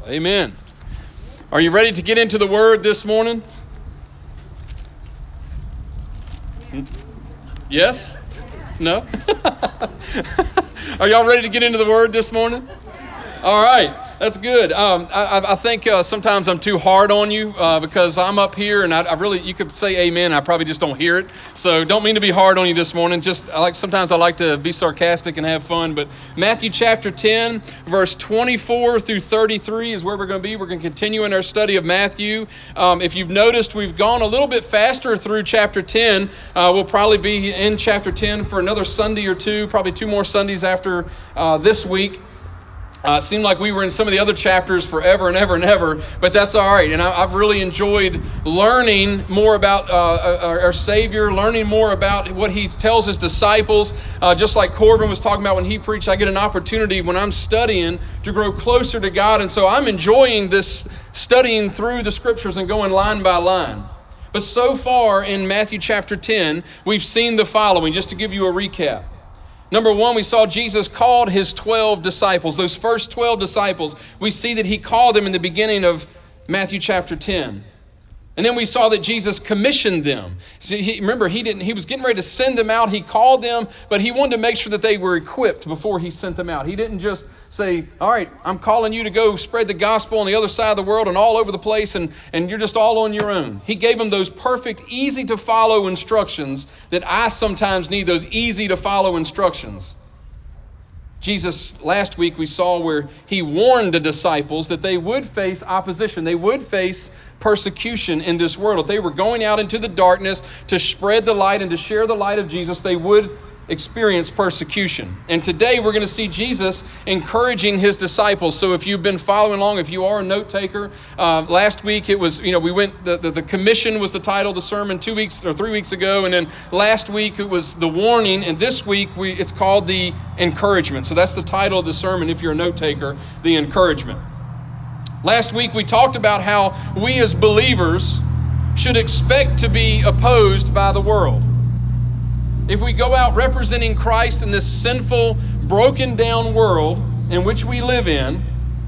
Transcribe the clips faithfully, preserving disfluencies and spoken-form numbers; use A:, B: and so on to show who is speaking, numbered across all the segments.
A: Amen. Are you ready to get into the Word this morning? Yes? No? Are y'all ready to get into the Word this morning? All right. That's good. Um, I, I think uh, sometimes I'm too hard on you uh, because I'm up here and I, I really, you could say amen. I probably just don't hear it. So don't mean to be hard on you this morning. Just I like sometimes I like to be sarcastic and have fun. But Matthew chapter ten, verse twenty-four through thirty-three is where we're going to be. We're going to continue in our study of Matthew. Um, if you've noticed, we've gone a little bit faster through chapter ten. Uh, we'll probably be in chapter ten for another Sunday or two, probably two more Sundays after uh, this week. Uh, it seemed like we were in some of the other chapters forever and ever and ever, but that's all right. And I, I've really enjoyed learning more about uh, our, our Savior, learning more about what He tells His disciples. Uh, just like Corbin was talking about when he preached, I get an opportunity when I'm studying to grow closer to God. And so I'm enjoying this studying through the Scriptures and going line by line. But so far in Matthew chapter ten, we've seen the following, just to give you a recap. Number one, we saw Jesus called his twelve disciples. Those first twelve disciples, we see that he called them in the beginning of Matthew chapter ten. And then we saw that Jesus commissioned them. So he, remember, he didn't. He was getting ready to send them out. He called them, but he wanted to make sure that they were equipped before he sent them out. He didn't just say, all right, I'm calling you to go spread the gospel on the other side of the world and all over the place, and, and you're just all on your own. He gave them those perfect, easy to follow instructions that I sometimes need, those easy to follow instructions. Jesus, last week we saw where he warned the disciples that they would face opposition. They would face persecution in this world. If they were going out into the darkness to spread the light and to share the light of Jesus, they would experience persecution. And today we're going to see Jesus encouraging his disciples. So if you've been following along, if you are a note taker, uh, last week it was, you know, we went, the, the, the commission was the title of the sermon two weeks or three weeks ago. And then last week it was the warning. And this week we it's called the encouragement. So that's the title of the sermon if you're a note taker, the encouragement. Last week we talked about how we as believers should expect to be opposed by the world. If we go out representing Christ in this sinful, broken down world in which we live in,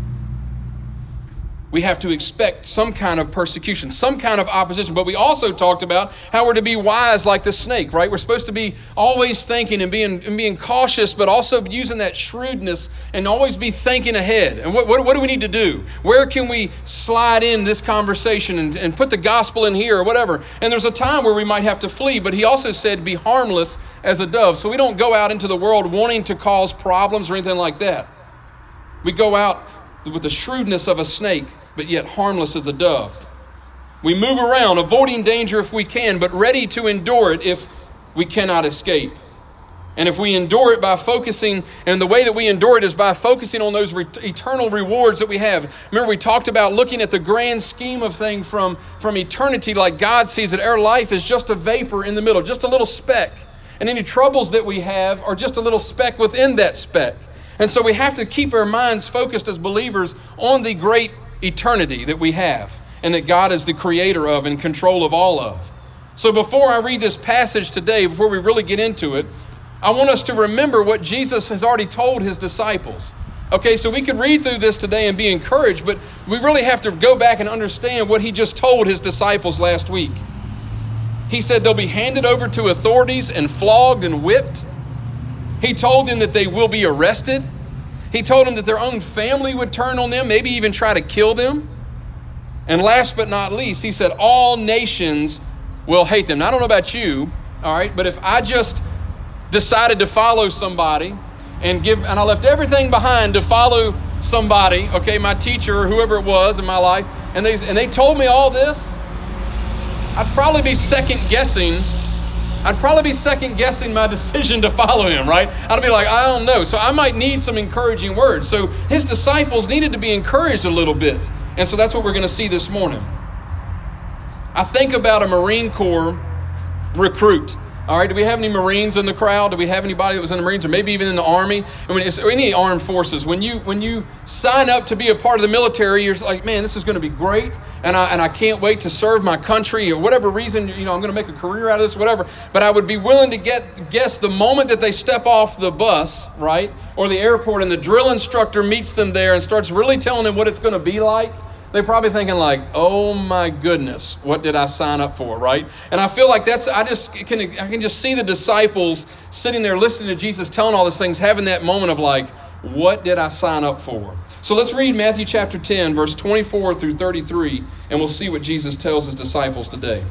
A: we have to expect some kind of persecution, some kind of opposition. But we also talked about how we're to be wise like the snake, right? We're supposed to be always thinking and being and being cautious, but also using that shrewdness and always be thinking ahead. And what, what, what do we need to do? Where can we slide in this conversation and, and put the gospel in here or whatever? And there's a time where we might have to flee, but he also said be harmless as a dove. So we don't go out into the world wanting to cause problems or anything like that. We go out with the shrewdness of a snake, but yet harmless as a dove. We move around, avoiding danger if we can, but ready to endure it if we cannot escape. And if we endure it by focusing, and the way that we endure it is by focusing on those re- eternal rewards that we have. Remember, we talked about looking at the grand scheme of things from, from eternity, like God sees that our life is just a vapor in the middle, just a little speck. And any troubles that we have are just a little speck within that speck. And so we have to keep our minds focused as believers on the great eternity that we have and that God is the creator of and control of all of. So before I read this passage today, before we really get into it, I want us to remember what Jesus has already told his disciples. Okay, so we could read through this today and be encouraged, but we really have to go back and understand what he just told his disciples last week. He said they'll be handed over to authorities and flogged and whipped. He told them that they will be arrested. He told them that their own family would turn on them, maybe even try to kill them. And last but not least, he said all nations will hate them. Now, I don't know about you, all right, but if I just decided to follow somebody and give, and I left everything behind to follow somebody, okay, my teacher or whoever it was in my life, and they and they told me all this, I'd probably be second guessing I'd probably be second guessing my decision to follow him, right? I'd be like, I don't know. So I might need some encouraging words. So his disciples needed to be encouraged a little bit. And so that's what we're going to see this morning. I think about a Marine Corps recruit. All right, do we have any Marines in the crowd? Do we have anybody that was in the Marines or maybe even in the Army? I mean, it's, or any armed forces. When you when you sign up to be a part of the military, you're like, man, this is going to be great, and I and I can't wait to serve my country or whatever reason. You know, I'm going to make a career out of this, whatever. But I would be willing to get guess the moment that they step off the bus, right, or the airport, and the drill instructor meets them there and starts really telling them what it's going to be like. They're probably thinking like, oh my goodness, what did I sign up for, right? And I feel like that's, I just can, I can just see the disciples sitting there listening to Jesus telling all these things, having that moment of like, what did I sign up for? So let's read Matthew chapter ten, verse twenty-four through thirty-three, and we'll see what Jesus tells his disciples today.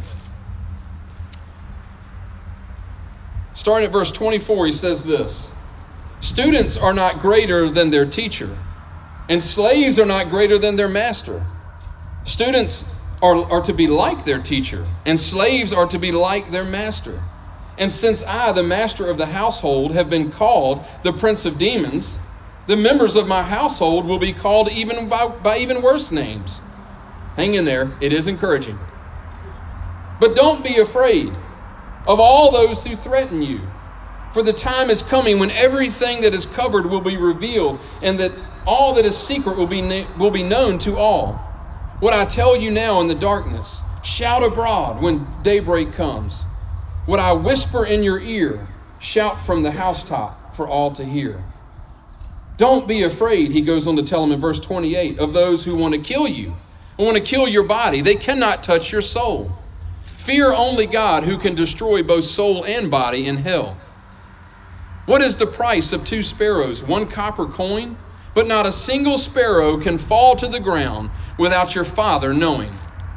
A: Starting at verse twenty-four, he says this: students are not greater than their teacher, and slaves are not greater than their master. Students are, are to be like their teacher, and slaves are to be like their master. And since I, the master of the household, have been called the prince of demons, the members of my household will be called even by, by even worse names. Hang in there. It is encouraging. But don't be afraid of all those who threaten you, for the time is coming when everything that is covered will be revealed, and that all that is secret will be na- will be known to all. What I tell you now in the darkness, shout abroad when daybreak comes. What I whisper in your ear, shout from the housetop for all to hear. Don't be afraid, he goes on to tell them in verse twenty-eight, of those who want to kill you, who want to kill your body. They cannot touch your soul. Fear only God, who can destroy both soul and body in hell. What is the price of two sparrows, one copper coin? But not a single sparrow can fall to the ground without your Father knowing.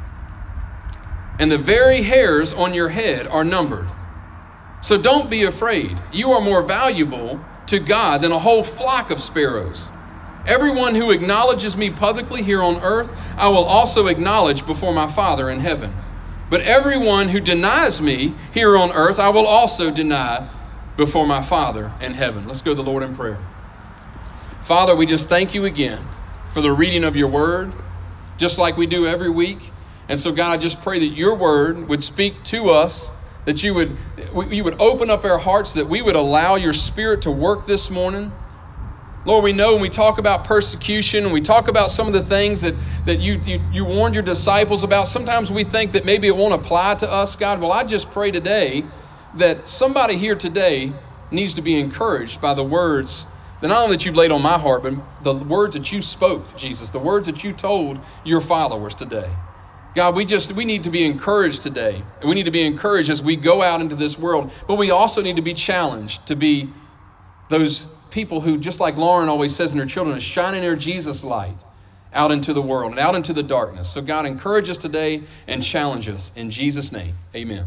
A: And the very hairs on your head are numbered. So don't be afraid. You are more valuable to God than a whole flock of sparrows. Everyone who acknowledges me publicly here on earth, I will also acknowledge before my Father in heaven. But everyone who denies me here on earth, I will also deny before my Father in heaven. Let's go to the Lord in prayer. Father, we just thank you again for the reading of your word, just like we do every week. And so, God, I just pray that your word would speak to us, that you would you would open up our hearts, that we would allow your Spirit to work this morning. Lord, we know when we talk about persecution and we talk about some of the things that, that you, you, you warned your disciples about, sometimes we think that maybe it won't apply to us, God. Well, I just pray today that somebody here today needs to be encouraged by the words that not only that you've laid on my heart, but the words that you spoke, Jesus, the words that you told your followers today. God, we just, we need to be encouraged today. And we need to be encouraged as we go out into this world. But we also need to be challenged to be those people who, just like Lauren always says in her children, is shining their Jesus light out into the world and out into the darkness. So God, encourage us today and challenge us in Jesus' name. Amen.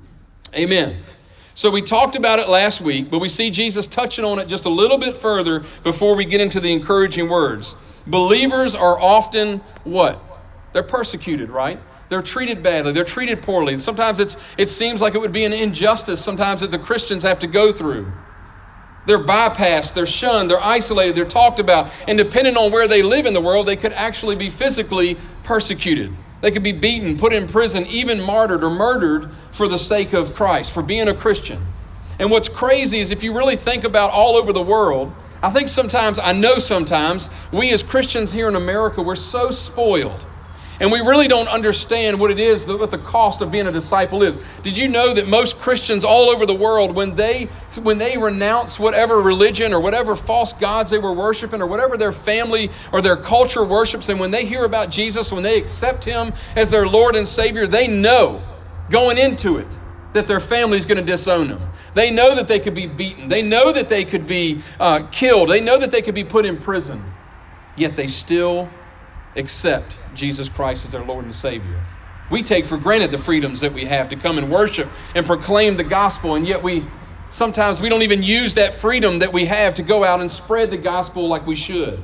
A: Amen. So we talked about it last week, but we see Jesus touching on it just a little bit further before we get into the encouraging words. Believers are often what? They're persecuted, right? They're treated badly. They're treated poorly. Sometimes it's it seems like it would be an injustice sometimes that the Christians have to go through. They're bypassed, they're shunned, they're isolated, they're talked about. And depending on where they live in the world, they could actually be physically persecuted. They could be beaten, put in prison, even martyred or murdered for the sake of Christ, for being a Christian. And what's crazy is if you really think about all over the world, I think sometimes, I know sometimes, we as Christians here in America, we're so spoiled. And we really don't understand what it is, what the cost of being a disciple is. Did you know that most Christians all over the world, when they when they renounce whatever religion or whatever false gods they were worshiping or whatever their family or their culture worships, and when they hear about Jesus, when they accept him as their Lord and Savior, they know going into it that their family is going to disown them. They know that they could be beaten. They know that they could be uh, killed. They know that they could be put in prison. Yet they still accept Jesus Christ as their Lord and Savior. We take for granted the freedoms that we have to come and worship and proclaim the gospel, and yet we sometimes we don't even use that freedom that we have to go out and spread the gospel like we should.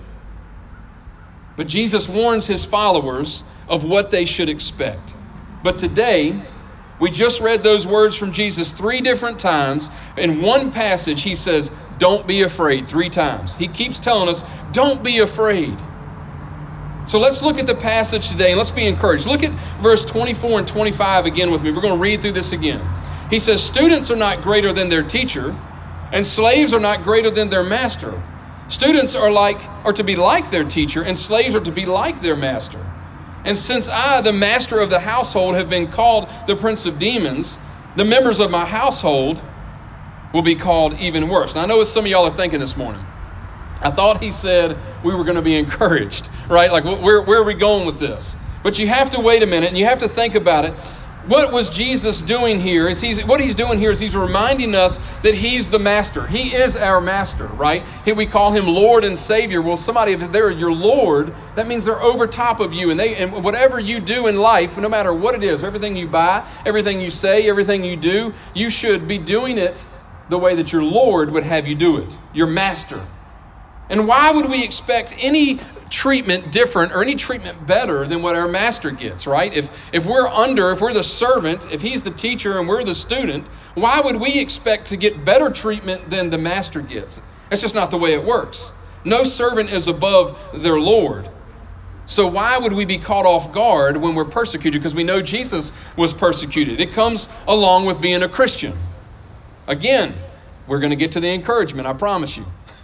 A: But Jesus warns his followers of what they should expect. But today, we just read those words from Jesus three different times. In one passage, he says, don't be afraid, three times. He keeps telling us, don't be afraid. So let's look at the passage today and let's be encouraged. Look at verse twenty-four and twenty-five again with me. We're going to read through this again. He says, students are not greater than their teacher, and slaves are not greater than their master. Students are like are to be like their teacher, and slaves are to be like their master. And since I, the master of the household, have been called the prince of demons, the members of my household will be called even worse. Now, I know what some of y'all are thinking this morning. I thought he said we were going to be encouraged, right? Like, where, where are we going with this? But you have to wait a minute, and you have to think about it. What was Jesus doing here? Is he's what he's doing here is he's reminding us that he's the master. He is our master, right? Here we call him Lord and Savior. Well, somebody, if they're your Lord, that means they're over top of you. And they and whatever you do in life, no matter what it is, everything you buy, everything you say, everything you do, you should be doing it the way that your Lord would have you do it, your master. And why would we expect any treatment different or any treatment better than what our master gets, right? If if we're under, if we're the servant, if he's the teacher and we're the student, why would we expect to get better treatment than the master gets? That's just not the way it works. No servant is above their Lord. So why would we be caught off guard when we're persecuted? Because we know Jesus was persecuted. It comes along with being a Christian. Again, we're going to get to the encouragement, I promise you.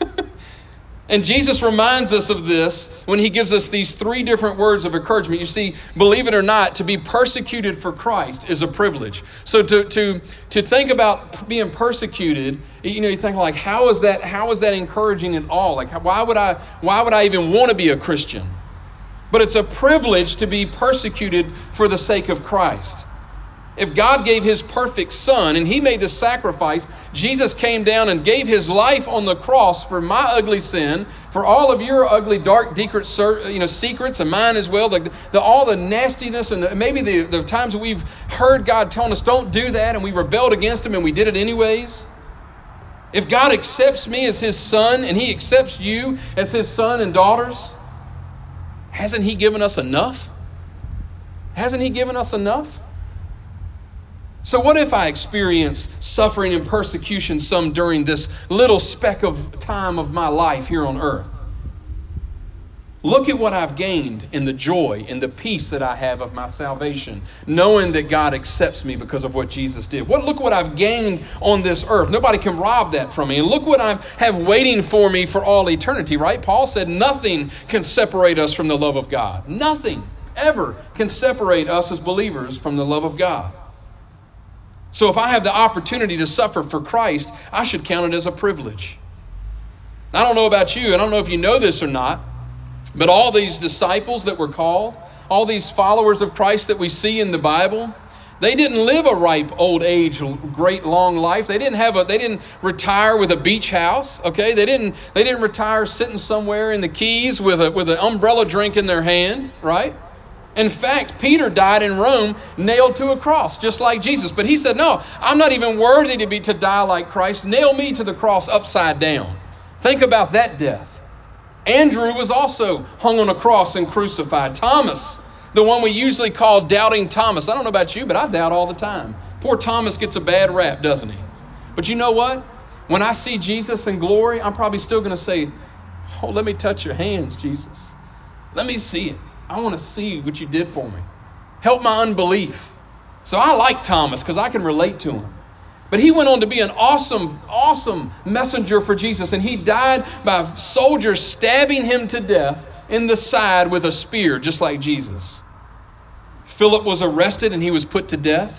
A: And Jesus reminds us of this when he gives us these three different words of encouragement. You see, believe it or not, to be persecuted for Christ is a privilege. So to to to think about being persecuted, you know, you think like, how is that? How is that encouraging at all? Like, why would I? Why would I even want to be a Christian? But it's a privilege to be persecuted for the sake of Christ. If God gave his perfect son and he made the sacrifice, Jesus came down and gave his life on the cross for my ugly sin, for all of your ugly, dark, you know, secrets and mine as well, the, the, all the nastiness and the, maybe the, the times that we've heard God telling us don't do that and we rebelled against him and we did it anyways. If God accepts me as his son and he accepts you as his son and daughters, hasn't he given us enough? Hasn't he given us enough? So what if I experience suffering and persecution some during this little speck of time of my life here on earth? Look at what I've gained in the joy and the peace that I have of my salvation, knowing that God accepts me because of what Jesus did. What, look what I've gained on this earth. Nobody can rob that from me. And look what I have waiting for me for all eternity, right? Paul said nothing can separate us from the love of God. Nothing ever can separate us as believers from the love of God. So if I have the opportunity to suffer for Christ, I should count it as a privilege. I don't know about you, and I don't know if you know this or not, but all these disciples that were called, all these followers of Christ that we see in the Bible, they didn't live a ripe old age, great long life. They didn't have a they didn't retire with a beach house, okay? They didn't they didn't retire sitting somewhere in the Keys with a with an umbrella drink in their hand, right? In fact, Peter died in Rome, nailed to a cross, just like Jesus. But he said, no, I'm not even worthy to be to die like Christ. Nail me to the cross upside down. Think about that death. Andrew was also hung on a cross and crucified. Thomas, the one we usually call Doubting Thomas. I don't know about you, but I doubt all the time. Poor Thomas gets a bad rap, doesn't he? But you know what? When I see Jesus in glory, I'm probably still going to say, oh, let me touch your hands, Jesus. Let me see it. I want to see what you did for me. Help my unbelief. So I like Thomas because I can relate to him. But he went on to be an awesome, awesome messenger for Jesus. And he died by soldiers stabbing him to death in the side with a spear, just like Jesus. Philip was arrested and he was put to death.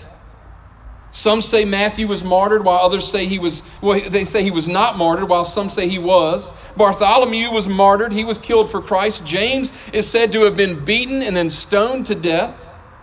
A: Some say Matthew was martyred, while others say he was, well, they say he was not martyred, while some say he was. Bartholomew was martyred. He was killed for Christ. James is said to have been beaten and then stoned to death.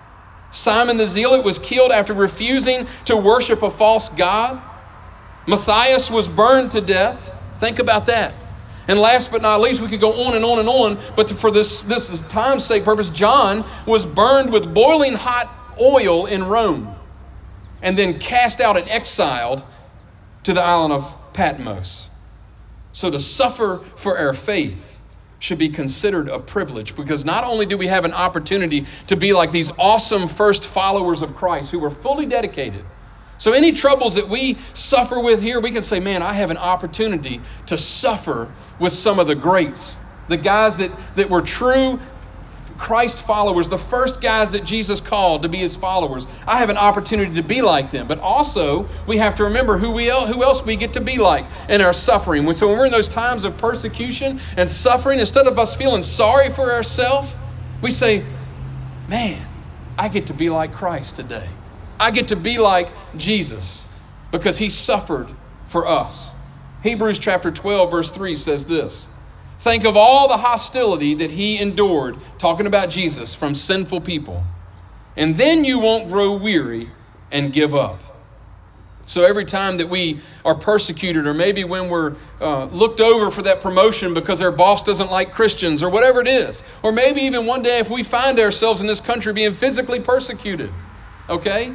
A: Simon the Zealot was killed after refusing to worship a false god. Matthias was burned to death. Think about that. And last but not least, we could go on and on and on, but for this, this is time's sake purpose, John was burned with boiling hot oil in Rome, and then cast out and exiled to the island of Patmos. So to suffer for our faith should be considered a privilege, because not only do we have an opportunity to be like these awesome first followers of Christ who were fully dedicated. So any troubles that we suffer with here, we can say, man, I have an opportunity to suffer with some of the greats, the guys that, that were true Christ followers, the first guys that Jesus called to be his followers. I have an opportunity to be like them. But also, we have to remember who we who else we get to be like in our suffering. So when we're in those times of persecution and suffering, instead of us feeling sorry for ourselves, we say, man, I get to be like Christ today. I get to be like Jesus because he suffered for us. Hebrews chapter twelve, verse three says this. Think of all the hostility that he endured, talking about Jesus, from sinful people. And then you won't grow weary and give up. So every time that we are persecuted, or maybe when we're uh, looked over for that promotion because our boss doesn't like Christians, or whatever it is, or maybe even one day if we find ourselves in this country being physically persecuted, okay?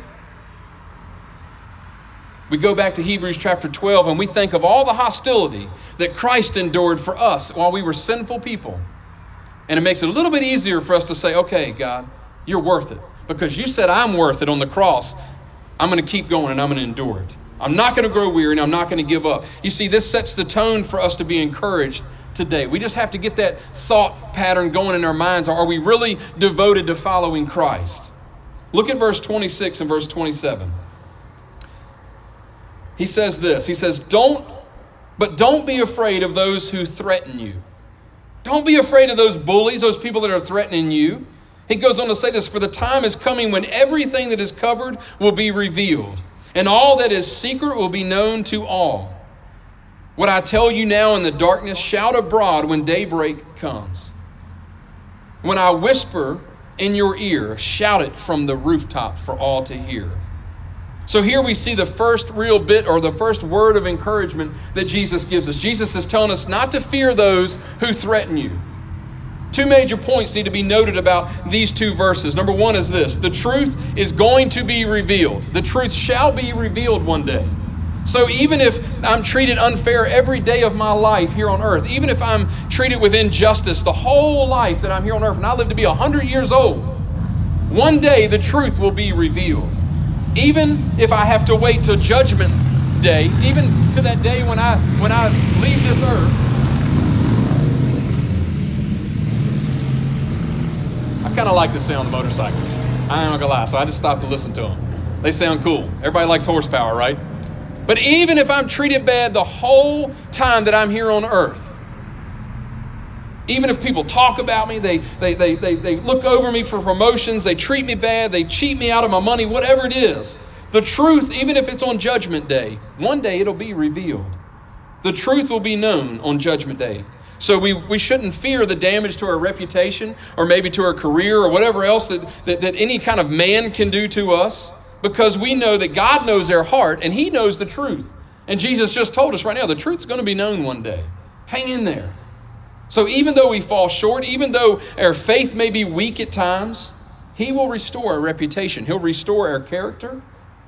A: We go back to Hebrews chapter twelve and we think of all the hostility that Christ endured for us while we were sinful people. And it makes it a little bit easier for us to say, okay, God, you're worth it. Because you said I'm worth it on the cross. I'm going to keep going and I'm going to endure it. I'm not going to grow weary and I'm not going to give up. You see, this sets the tone for us to be encouraged today. We just have to get that thought pattern going in our minds. Are we really devoted to following Christ? Look at verse twenty-six and verse twenty-seven. He says this, he says, don't, but don't be afraid of those who threaten you. Don't be afraid of those bullies, those people that are threatening you. He goes on to say this, for the time is coming when everything that is covered will be revealed, and all that is secret will be known to all. What I tell you now in the darkness, shout abroad when daybreak comes. When I whisper in your ear, shout it from the rooftop for all to hear. So here we see the first real bit, or the first word of encouragement that Jesus gives us. Jesus is telling us not to fear those who threaten you. Two major points need to be noted about these two verses. Number one is this: the truth is going to be revealed. The truth shall be revealed one day. So even if I'm treated unfair every day of my life here on earth, even if I'm treated with injustice the whole life that I'm here on earth, and I live to be one hundred years old, one day the truth will be revealed. Even if I have to wait till judgment day, even to that day when I when I leave this earth, I kind of like the sound of motorcycles. I ain't gonna lie, so I just stopped to listen to them. They sound cool. Everybody likes horsepower, right? But even if I'm treated bad the whole time that I'm here on earth, even if people talk about me, they, they, they, they, they look over me for promotions, they treat me bad, they cheat me out of my money, whatever it is, the truth, even if it's on Judgment Day, one day it'll be revealed. The truth will be known on Judgment Day. So we, we shouldn't fear the damage to our reputation, or maybe to our career, or whatever else that, that, that any kind of man can do to us, because we know that God knows our heart and he knows the truth. And Jesus just told us right now, the truth's going to be known one day. Hang in there. So even though we fall short, even though our faith may be weak at times, he will restore our reputation. He'll restore our character,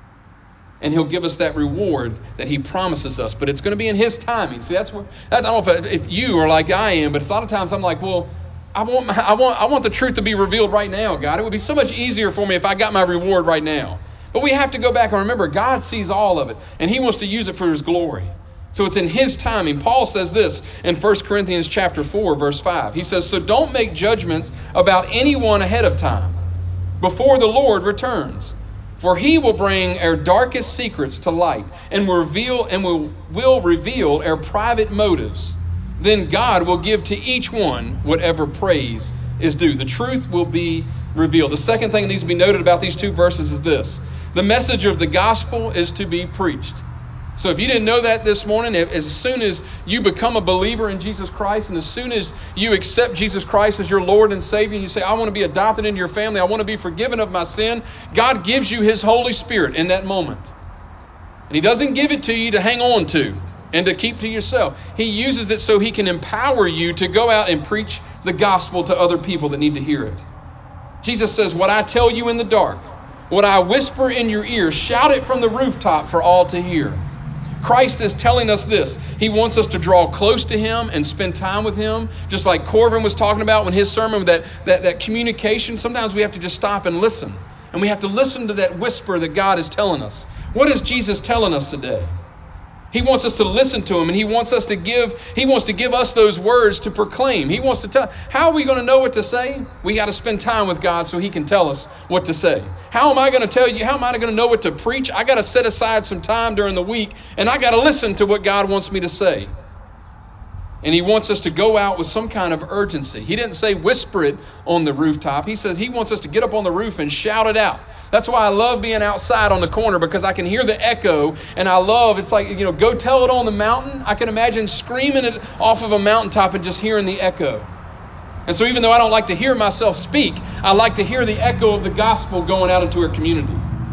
A: and he'll give us that reward that he promises us. But it's going to be in his timing. See, that's what that's, I don't know if, if you are like I am, but a lot of times I'm like, well, I want my, I want I want the truth to be revealed right now, God. It would be so much easier for me if I got my reward right now. But we have to go back and remember, God sees all of it, and he wants to use it for his glory. So it's in his timing. Paul says this in First Corinthians chapter four, verse five. He says, so don't make judgments about anyone ahead of time, before the Lord returns. For he will bring our darkest secrets to light, and will reveal and will, will reveal our private motives. Then God will give to each one whatever praise is due. The truth will be revealed. The second thing that needs to be noted about these two verses is this: the message of the gospel is to be preached. So if you didn't know that this morning, as soon as you become a believer in Jesus Christ, and as soon as you accept Jesus Christ as your Lord and Savior, and you say, I want to be adopted into your family, I want to be forgiven of my sin, God gives you his Holy Spirit in that moment. And he doesn't give it to you to hang on to and to keep to yourself. He uses it so he can empower you to go out and preach the gospel to other people that need to hear it. Jesus says, what I tell you in the dark, what I whisper in your ear, shout it from the rooftop for all to hear. Christ is telling us this. He wants us to draw close to him and spend time with him. Just like Corvin was talking about when his sermon, that, that, that communication, sometimes we have to just stop and listen. And we have to listen to that whisper that God is telling us. What is Jesus telling us today? He wants us to listen to him, and he wants us to give, he wants to give us those words to proclaim. He wants to tell, how are we going to know what to say? We got to spend time with God so he can tell us what to say. How am I going to tell you, how am I going to know what to preach? I got to set aside some time during the week, and I got to listen to what God wants me to say. And he wants us to go out with some kind of urgency. He didn't say whisper it on the rooftop. He says he wants us to get up on the roof and shout it out. That's why I love being outside on the corner, because I can hear the echo, and I love, it's like, you know, go tell it on the mountain. I can imagine screaming it off of a mountaintop and just hearing the echo. And so even though I don't like to hear myself speak, I like to hear the echo of the gospel going out into our community.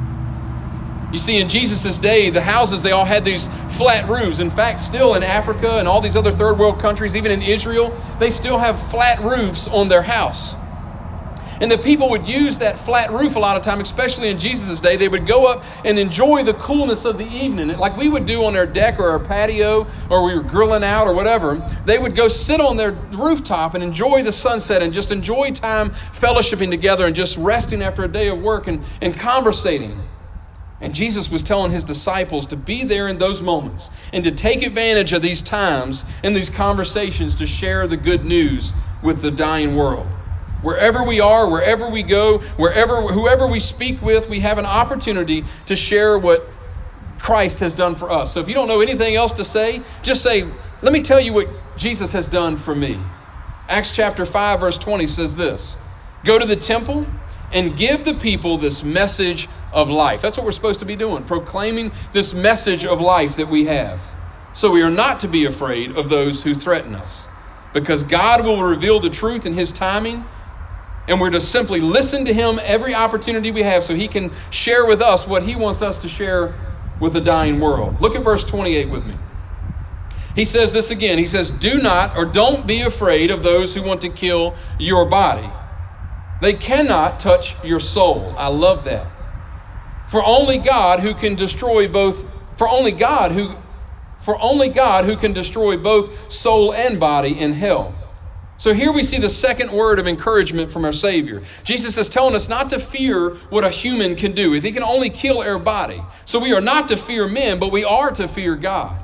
A: You see, in Jesus' day, the houses, they all had these flat roofs. In fact, still in Africa and all these other third world countries, even in Israel, they still have flat roofs on their house. And the people would use that flat roof a lot of time, especially in Jesus' day. They would go up and enjoy the coolness of the evening. Like we would do on their deck or our patio, or we were grilling out or whatever. They would go sit on their rooftop and enjoy the sunset and just enjoy time fellowshipping together and just resting after a day of work and, and conversating. And Jesus was telling his disciples to be there in those moments and to take advantage of these times and these conversations to share the good news with the dying world. Wherever we are, wherever we go, wherever, whoever we speak with, we have an opportunity to share what Christ has done for us. So if you don't know anything else to say, just say, let me tell you what Jesus has done for me. Acts chapter five, verse twenty says this: go to the temple and give the people this message of life. That's what we're supposed to be doing, proclaiming this message of life that we have. So we are not to be afraid of those who threaten us, because God will reveal the truth in his timing, and we're to simply listen to him every opportunity we have so he can share with us what he wants us to share with the dying world. Look at verse twenty-eight with me. He says this again. He says, do not or don't be afraid of those who want to kill your body. They cannot touch your soul. I love that. For only God who can destroy both, for only God who, for only God who can destroy both soul and body in hell. So here we see the second word of encouragement from our Savior. Jesus is telling us not to fear what a human can do. He can only kill our body. So we are not to fear men, but we are to fear God.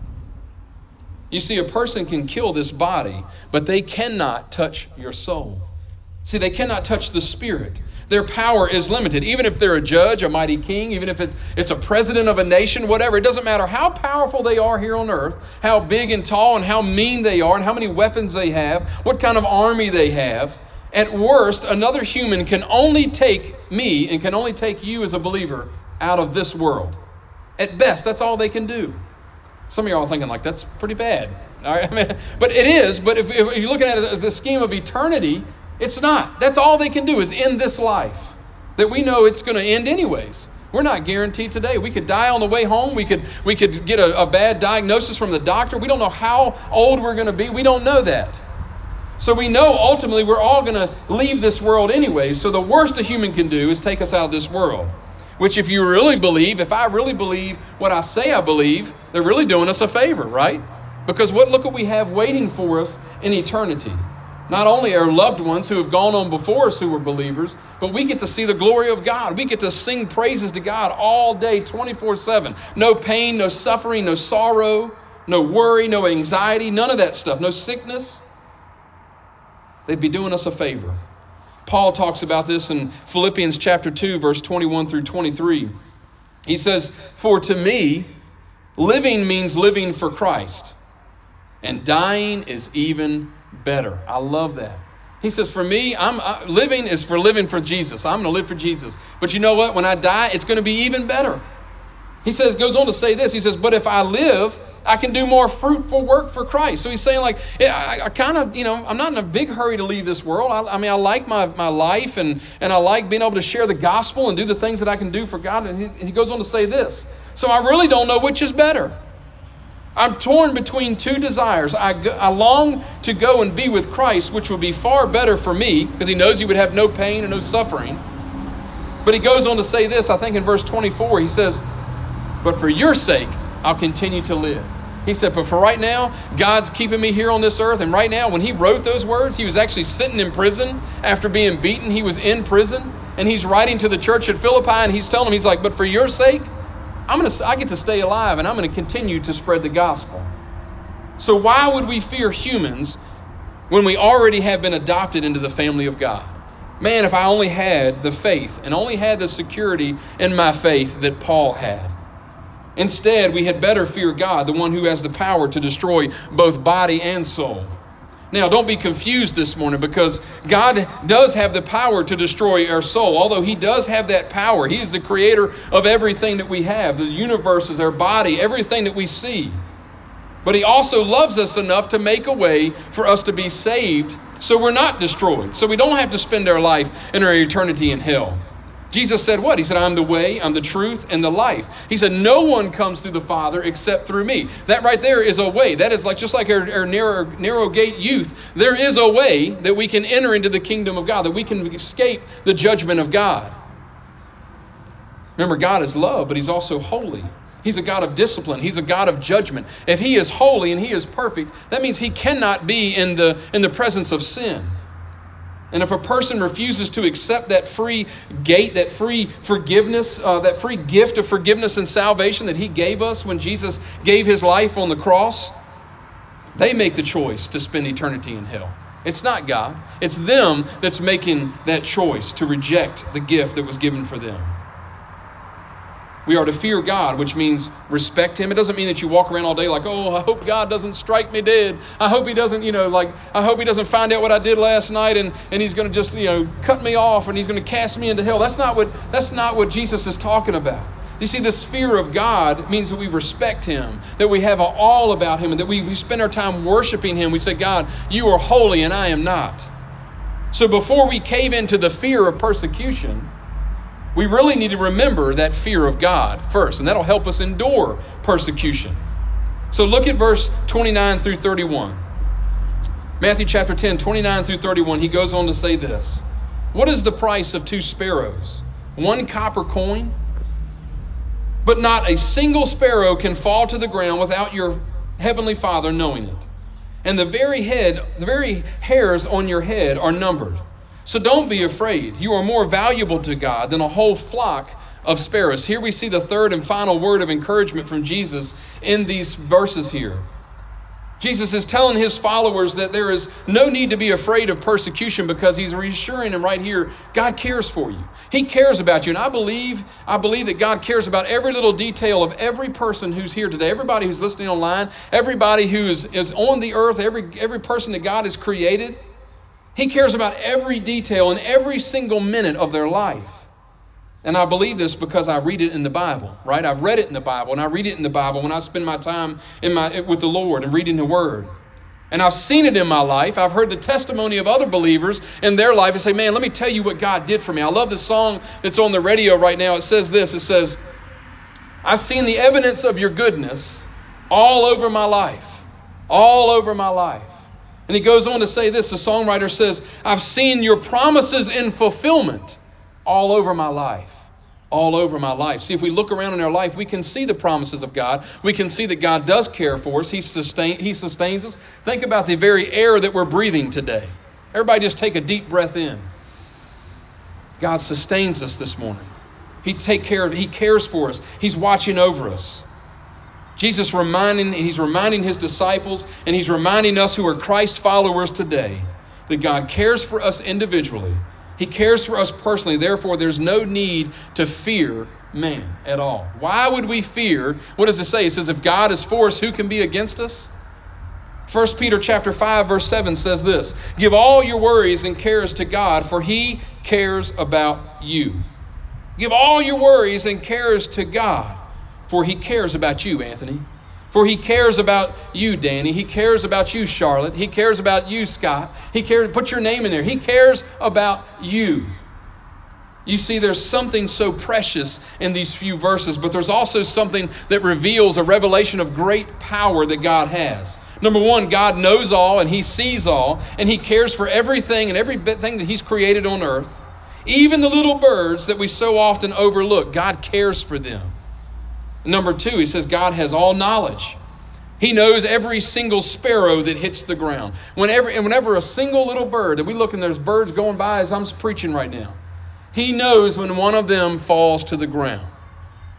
A: You see, a person can kill this body, but they cannot touch your soul. See, they cannot touch the spirit. Their power is limited. Even if they're a judge, a mighty king, even if it's a president of a nation, whatever, it doesn't matter how powerful they are here on earth, how big and tall and how mean they are and how many weapons they have, what kind of army they have. At worst, another human can only take me and can only take you as a believer out of this world. At best, that's all they can do. Some of y'all are thinking like, that's pretty bad. All right? I mean, but it is. But if, if you're looking at it as the scheme of eternity, it's not. That's all they can do is end this life. That we know it's going to end anyways. We're not guaranteed today. We could die on the way home. We could we could get a, a bad diagnosis from the doctor. We don't know how old we're going to be. We don't know that. So we know ultimately we're all going to leave this world anyways. So the worst a human can do is take us out of this world. Which if you really believe, if I really believe what I say I believe, they're really doing us a favor, right? Because what look what we have waiting for us in eternity. Not only our loved ones who have gone on before us who were believers, but we get to see the glory of God. We get to sing praises to God all day, twenty-four seven. No pain, no suffering, no sorrow, no worry, no anxiety, none of that stuff, no sickness. They'd be doing us a favor. Paul talks about this in Philippians chapter two, verse twenty-one through twenty-three. He says, for to me, living means living for Christ, and dying is even better. I love that. He says, for me, I'm uh, living is for living for Jesus. I'm going to live for Jesus. But you know what? When I die, it's going to be even better. He says, goes on to say this. He says, but if I live, I can do more fruitful work for Christ. So he's saying like, yeah, I, I kind of, you know, I'm not in a big hurry to leave this world. I, I mean, I like my, my life and, and I like being able to share the gospel and do the things that I can do for God. And he, he goes on to say this. So I really don't know which is better. I'm torn between two desires. I, go, I long to go and be with Christ, which would be far better for me, because he knows he would have no pain and no suffering. But he goes on to say this, I think in verse twenty-four, he says, but for your sake, I'll continue to live. He said, but for right now, God's keeping me here on this earth. And right now, when he wrote those words, he was actually sitting in prison after being beaten. He was in prison. And he's writing to the church at Philippi, and he's telling them, he's like, but for your sake, I'm going to, I get to stay alive, and I'm going to continue to spread the gospel. So why would we fear humans when we already have been adopted into the family of God? Man, if I only had the faith and only had the security in my faith that Paul had. Instead, we had better fear God, the one who has the power to destroy both body and soul. Now, don't be confused this morning, because God does have the power to destroy our soul. Although he does have that power, he is the creator of everything that we have. The universe is our body, everything that we see. But he also loves us enough to make a way for us to be saved so we're not destroyed. So we don't have to spend our life and our eternity in hell. Jesus said what? He said, I'm the way, I'm the truth, and the life. He said, no one comes through the Father except through me. That right there is a way. That is like just like our, our narrow, narrow gate youth. There is a way that we can enter into the kingdom of God, that we can escape the judgment of God. Remember, God is love, but he's also holy. He's a God of discipline. He's a God of judgment. If he is holy and he is perfect, that means he cannot be in the, in the presence of sin. And if a person refuses to accept that free gate, that free forgiveness, uh, that free gift of forgiveness and salvation that he gave us when Jesus gave his life on the cross, they make the choice to spend eternity in hell. It's not God. It's them that's making that choice to reject the gift that was given for them. We are to fear God, which means respect him. It doesn't mean that you walk around all day like, oh, I hope God doesn't strike me dead. I hope he doesn't, you know, like, I hope he doesn't find out what I did last night and, and he's going to just, you know, cut me off and he's going to cast me into hell. That's not what, that's not what Jesus is talking about. You see, this fear of God means that we respect him, that we have all about him, and that we, we spend our time worshiping him. We say, God, you are holy and I am not. So before we cave into the fear of persecution, we really need to remember that fear of God first, and that'll help us endure persecution. So look at verse twenty-nine through thirty-one. Matthew chapter ten, twenty-nine through thirty-one, he goes on to say this. What is the price of two sparrows? One copper coin? But not a single sparrow can fall to the ground without your heavenly Father knowing it. And the very head, the very hairs on your head are numbered. So don't be afraid. You are more valuable to God than a whole flock of sparrows. Here we see the third and final word of encouragement from Jesus in these verses here. Jesus is telling his followers that there is no need to be afraid of persecution, because he's reassuring them right here, God cares for you. He cares about you. And I believe, I believe that God cares about every little detail of every person who's here today, everybody who's listening online, everybody who is, is on the earth, every, every person that God has created. He cares about every detail and every single minute of their life. And I believe this because I read it in the Bible, right? I've read it in the Bible, and I read it in the Bible when I spend my time in my with the Lord and reading the Word. And I've seen it in my life. I've heard the testimony of other believers in their life and say, man, let me tell you what God did for me. I love the song that's on the radio right now. It says this. It says, I've seen the evidence of your goodness all over my life, all over my life. And he goes on to say this, the songwriter says, I've seen your promises in fulfillment all over my life, all over my life. See, if we look around in our life, we can see the promises of God. We can see that God does care for us. He, sustain, he sustains us. Think about the very air that we're breathing today. Everybody just take a deep breath in. God sustains us this morning. He take care of it. He cares for us. He's watching over us. Jesus reminding, he's reminding his disciples, and he's reminding us who are Christ followers today, that God cares for us individually. He cares for us personally. Therefore, there's no need to fear man at all. Why would we fear? What does it say? It says, if God is for us, who can be against us? First Peter chapter five, verse seven says this, give all your worries and cares to God, for he cares about you. Give all your worries and cares to God, for he cares about you, Anthony. For he cares about you, Danny. He cares about you, Charlotte. He cares about you, Scott. He cares. Put your name in there. He cares about you. You see, there's something so precious in these few verses, but there's also something that reveals a revelation of great power that God has. Number one, God knows all and he sees all, and he cares for everything and everything that he's created on earth. Even the little birds that we so often overlook, God cares for them. Number two, he says God has all knowledge. He knows every single sparrow that hits the ground. Whenever, and whenever a single little bird, that we look and there's birds going by as I'm preaching right now, he knows when one of them falls to the ground.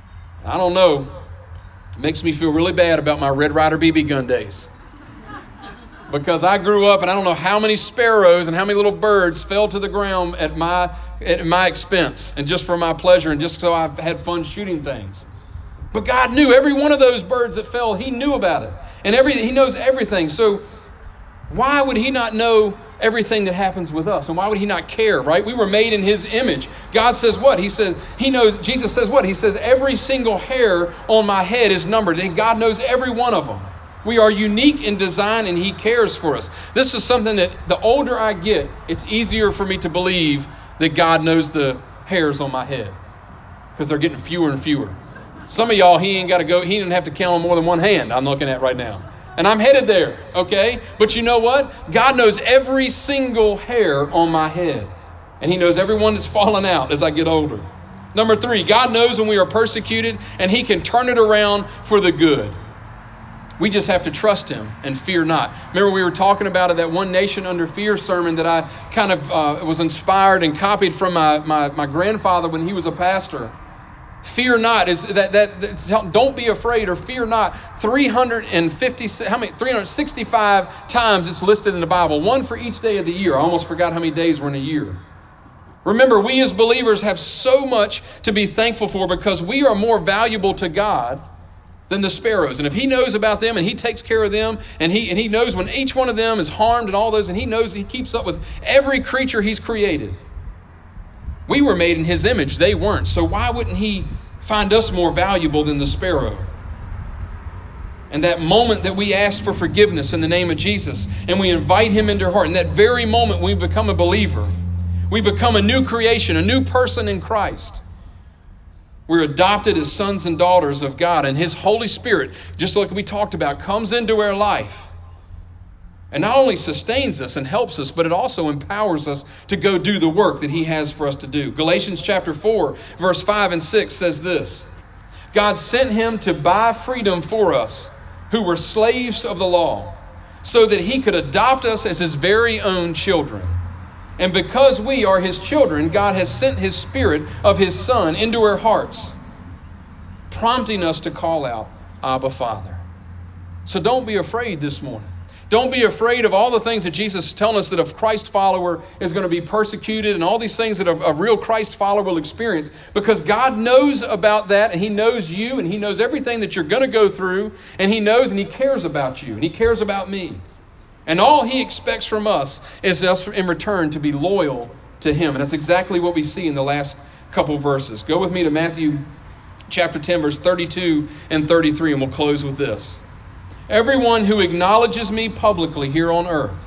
A: I don't know. It makes me feel really bad about my Red Ryder B B gun days. Because I grew up and I don't know how many sparrows and how many little birds fell to the ground at my at my expense and just for my pleasure and just so I've had fun shooting things. But God knew every one of those birds that fell. He knew about it. And every He knows everything. So why would He not know everything that happens with us? And why would He not care, right? We were made in His image. God says what? He says, He knows, Jesus says what? He says, every single hair on my head is numbered. And God knows every one of them. We are unique in design and He cares for us. This is something that the older I get, it's easier for me to believe that God knows the hairs on my head. Because they're getting fewer and fewer. Some of y'all, He ain't got to go, He didn't have to count on more than one hand I'm looking at right now. And I'm headed there, okay? But you know what? God knows every single hair on my head. And He knows every one that's fallen out as I get older. Number three, God knows when we are persecuted and He can turn it around for the good. We just have to trust Him and fear not. Remember we were talking about it, that One Nation Under Fear sermon that I kind of uh, was inspired and copied from my, my, my grandfather when he was a pastor. Fear not is that, that that don't be afraid or fear not. three hundred fifty how many three hundred sixty-five times it's listed in the Bible, one for each day of the year. I almost forgot how many days were in a year. Remember, we as believers have so much to be thankful for because we are more valuable to God than the sparrows. And if He knows about them and He takes care of them and he and he knows when each one of them is harmed and all those, and He knows He keeps up with every creature He's created. We were made in His image. They weren't. So why wouldn't He find us more valuable than the sparrow? And that moment that we ask for forgiveness in the name of Jesus and we invite Him into our heart, in that very moment we become a believer, we become a new creation, a new person in Christ. We're adopted as sons and daughters of God, and His Holy Spirit, just like we talked about, comes into our life and not only sustains us and helps us, but it also empowers us to go do the work that He has for us to do. Galatians chapter four, verse five and six says this: God sent Him to buy freedom for us who were slaves of the law, so that He could adopt us as His very own children. And because we are His children, God has sent His Spirit of His Son into our hearts, prompting us to call out, Abba, Father. So don't be afraid this morning. Don't be afraid of all the things that Jesus is telling us that a Christ follower is going to be persecuted and all these things that a, a real Christ follower will experience, because God knows about that and He knows you and He knows everything that you're going to go through, and He knows and He cares about you and He cares about me. And all He expects from us is us in return to be loyal to Him. And that's exactly what we see in the last couple verses. Go with me to Matthew chapter ten, verse thirty-two and thirty-three, and we'll close with this. Everyone who acknowledges me publicly here on earth,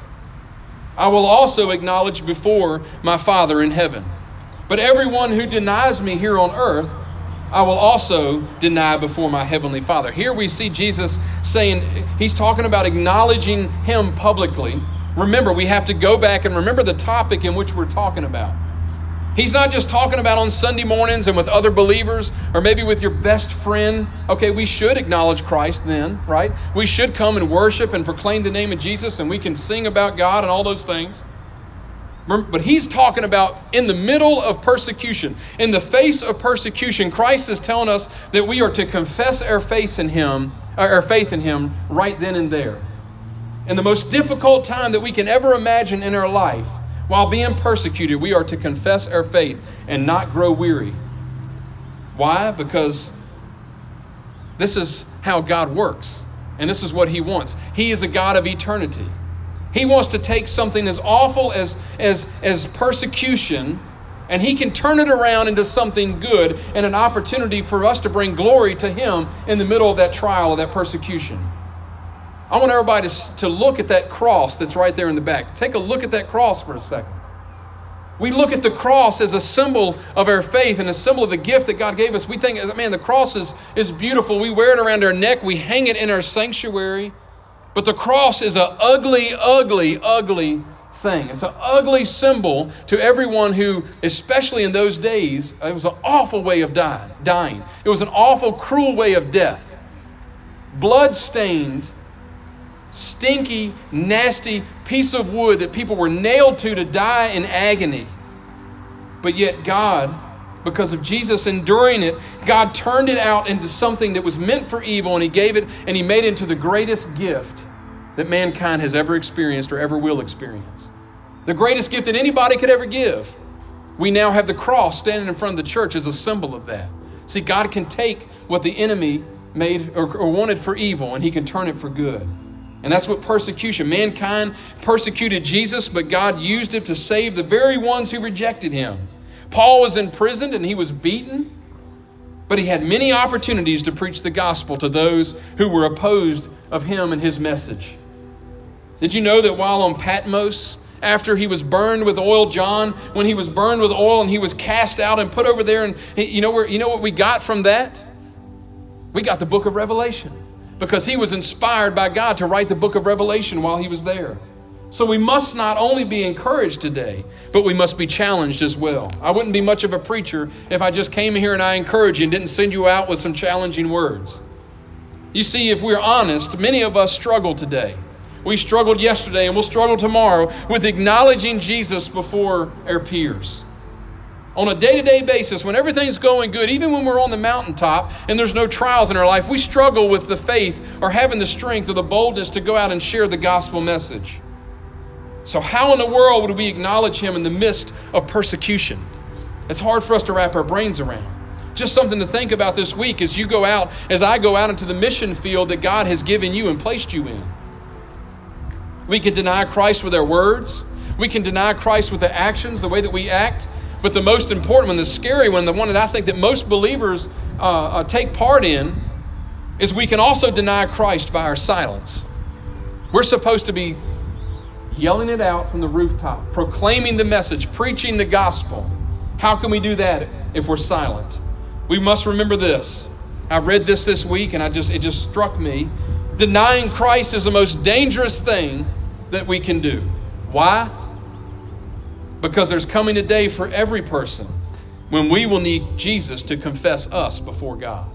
A: I will also acknowledge before my Father in heaven. But everyone who denies me here on earth, I will also deny before my heavenly Father. Here we see Jesus saying, He's talking about acknowledging Him publicly. Remember, we have to go back and remember the topic in which we're talking about. He's not just talking about on Sunday mornings and with other believers or maybe with your best friend. Okay, we should acknowledge Christ then, right? We should come and worship and proclaim the name of Jesus, and we can sing about God and all those things. But He's talking about in the middle of persecution, in the face of persecution. Christ is telling us that we are to confess our faith in Him, our faith in Him right then and there. In the most difficult time that we can ever imagine in our life, while being persecuted, we are to confess our faith and not grow weary. Why? Because this is how God works, and this is what He wants. He is a God of eternity. He wants to take something as awful as, as, as persecution, and He can turn it around into something good and an opportunity for us to bring glory to Him in the middle of that trial or that persecution. I want everybody to, to look at that cross that's right there in the back. Take a look at that cross for a second. We look at the cross as a symbol of our faith and a symbol of the gift that God gave us. We think, man, the cross is, is beautiful. We wear it around our neck. We hang it in our sanctuary. But the cross is an ugly, ugly, ugly thing. It's an ugly symbol to everyone who, especially in those days, it was an awful way of die, dying. It was an awful, cruel way of death. Blood-stained, stinky, nasty piece of wood that people were nailed to to die in agony. But yet God Because of Jesus enduring it, God turned it out into something that was meant for evil, and he gave it and he made it into the greatest gift that mankind has ever experienced or ever will experience. The greatest gift that anybody could ever give. We now have the cross standing in front of the church as a symbol of that. See, God can take what the enemy made or, or wanted for evil, and he can turn it for good. And that's what persecution. Mankind persecuted Jesus, but God used it to save the very ones who rejected him. Paul was imprisoned and he was beaten, but he had many opportunities to preach the gospel to those who were opposed of him and his message. Did you know that while on Patmos, after he was burned with oil, John, when he was burned with oil and he was cast out and put over there, and you know where, you know what we got from that? We got the book of Revelation, because he was inspired by God to write the book of Revelation while he was there. So we must not only be encouraged today, but we must be challenged as well. I wouldn't be much of a preacher if I just came here and I encouraged you and didn't send you out with some challenging words. You see, if we're honest, many of us struggle today. We struggled yesterday and we'll struggle tomorrow with acknowledging Jesus before our peers. On a day-to-day basis, when everything's going good, even when we're on the mountaintop and there's no trials in our life, we struggle with the faith or having the strength or the boldness to go out and share the gospel message. So how in the world would we acknowledge him in the midst of persecution? It's hard for us to wrap our brains around. Just something to think about this week as you go out, as I go out into the mission field that God has given you and placed you in. We can deny Christ with our words. We can deny Christ with the actions, the way that we act. But the most important one, the scary one, the one that I think that most believers uh, uh, take part in, is we can also deny Christ by our silence. We're supposed to be yelling it out from the rooftop, proclaiming the message, preaching the gospel. How can we do that if we're silent? We must remember this. I read this this week and I just it just struck me. Denying Christ is the most dangerous thing that we can do. Why? Because there's coming a day for every person when we will need Jesus to confess us before God.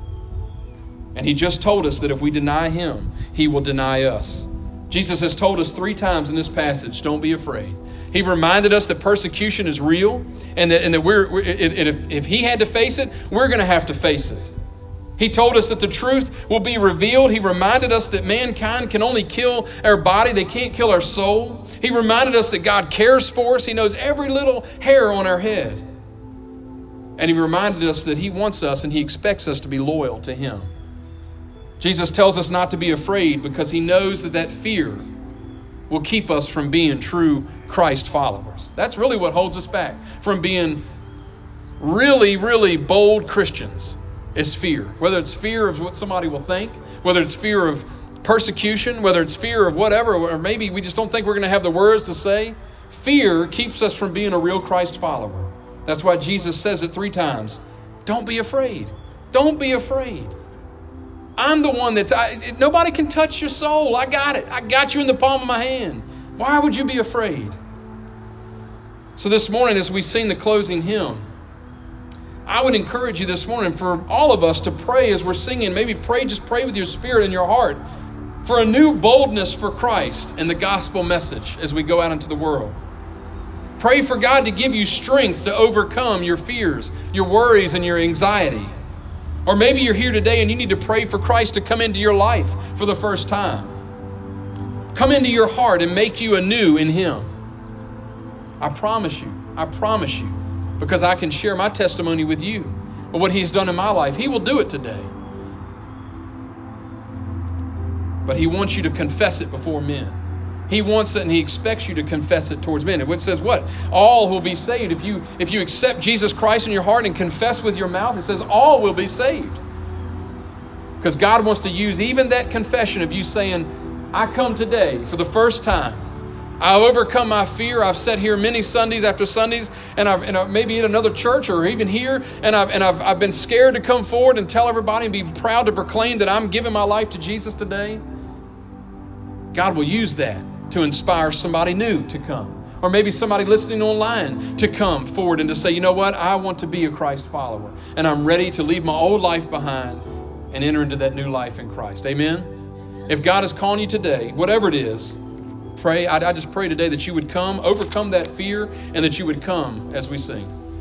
A: And he just told us that if we deny him, he will deny us. Jesus has told us three times in this passage, don't be afraid. He reminded us that persecution is real and that, and that we're, we're it, if, if he had to face it, we're going to have to face it. He told us that the truth will be revealed. He reminded us that mankind can only kill our body. They can't kill our soul. He reminded us that God cares for us. He knows every little hair on our head. And he reminded us that he wants us and he expects us to be loyal to him. Jesus tells us not to be afraid because he knows that that fear will keep us from being true Christ followers. That's really what holds us back from being really, really bold Christians. Is fear. Whether it's fear of what somebody will think, whether it's fear of persecution, whether it's fear of whatever, or maybe we just don't think we're going to have the words to say. Fear keeps us from being a real Christ follower. That's why Jesus says it three times. Don't be afraid. Don't be afraid. I'm the one that's, I, nobody can touch your soul. I got it. I got you in the palm of my hand. Why would you be afraid? So this morning as we sing the closing hymn, I would encourage you this morning for all of us to pray as we're singing. Maybe pray, just pray with your spirit and your heart for a new boldness for Christ and the gospel message as we go out into the world. Pray for God to give you strength to overcome your fears, your worries, and your anxiety. Or maybe you're here today and you need to pray for Christ to come into your life for the first time. Come into your heart and make you anew in him. I promise you, I promise you. Because I can share my testimony with you of what he's done in my life. He will do it today. But he wants you to confess it before men. He wants it and he expects you to confess it towards men. It says what? All will be saved. If you, if you accept Jesus Christ in your heart and confess with your mouth, it says all will be saved. Because God wants to use even that confession of you saying, I come today for the first time. I've overcome my fear. I've sat here many Sundays after Sundays, and I've, and I've maybe at another church or even here, and I've and I've I've been scared to come forward and tell everybody and be proud to proclaim that I'm giving my life to Jesus today. God will use that to inspire somebody new to come, or maybe somebody listening online to come forward and to say, you know what, I want to be a Christ follower, and I'm ready to leave my old life behind and enter into that new life in Christ. Amen. If God is calling you today, whatever it is. Pray. I, I just pray today that you would come, overcome that fear, and that you would come as we sing.